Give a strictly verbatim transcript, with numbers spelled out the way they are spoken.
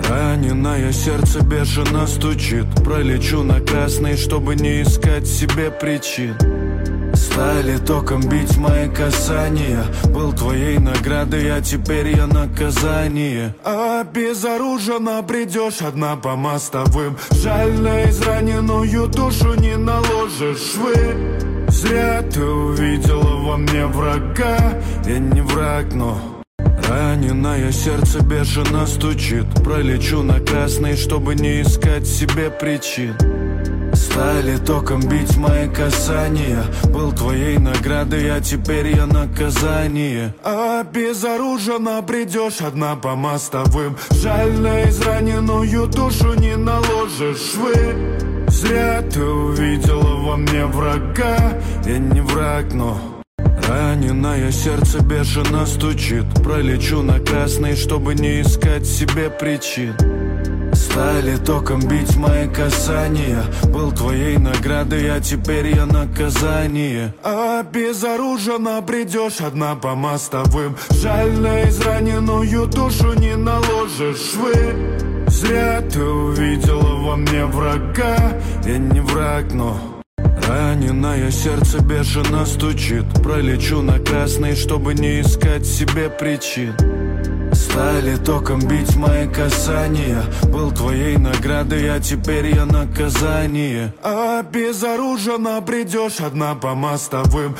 Раненое сердце бешено стучит. Пролечу на красный, чтобы не искать себе причин. Стали током бить мои касания. Был твоей наградой, а теперь я наказание. Обезоруженно придешь одна по мостовым. Жаль, на израненную душу не наложишь швы. Зря ты увидела во мне врага. Я не враг, но раненое сердце бешено стучит. Пролечу на красный, чтобы не искать себе причин. Стали током бить мои касания. Был твоей наградой, а теперь я наказание. Обезоруженно придешь одна по мостовым. Жаль, на израненную душу не наложишь швы. Зря ты увидела во мне врага. Я не враг, но раненое сердце бешено стучит. Пролечу на красный, чтобы не искать себе причин. Стали током бить мои касания. Был твоей наградой, а теперь я наказание. Обезоруженно придешь одна по мостовым. Жаль, на израненную душу не наложишь швы. Зря ты увидела во мне врага. Я не враг, но раненое сердце бешено стучит. Пролечу на красный, чтобы не искать себе причин. Стали током бить мои касания. Был твоей наградой, а теперь я наказание. Обезоруженно придешь одна по мостовым.